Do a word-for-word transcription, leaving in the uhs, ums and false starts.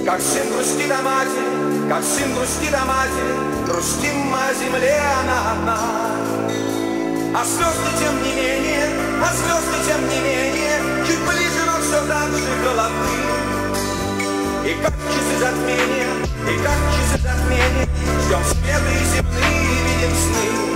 Как сын грустит о матери, как сын грустит о матери, грустим мы о земле, она одна. А звезды тем не менее, а звезды тем не менее, чуть ближе, но все так же головы. И как часы затмения, и как часы затмения, ждем светы земные, видим сны.